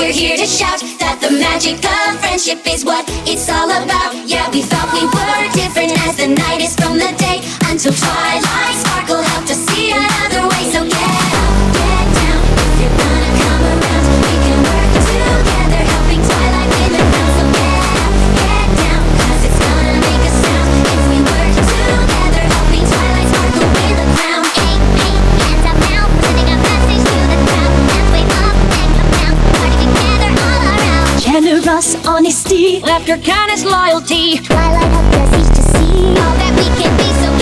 we're here to shout that the magic of friendship is what it's all about. Yeah, we thought we were different as the night is from the day, until twilight sparkle helped us see another way. So get up, get down, if you're gonna come around, we can work together, helping twilight win the crown. So get up, get down, 'cause it's gonna make a sound if we work together, helping twilight sparkle win the crown. Hey, hey, hands up now, sending a message to the crowd. Let's wave up and come down, party together all around. Generous honesty, laughter, kindness, loyalty. Twilight helped us each to see all that we can be. So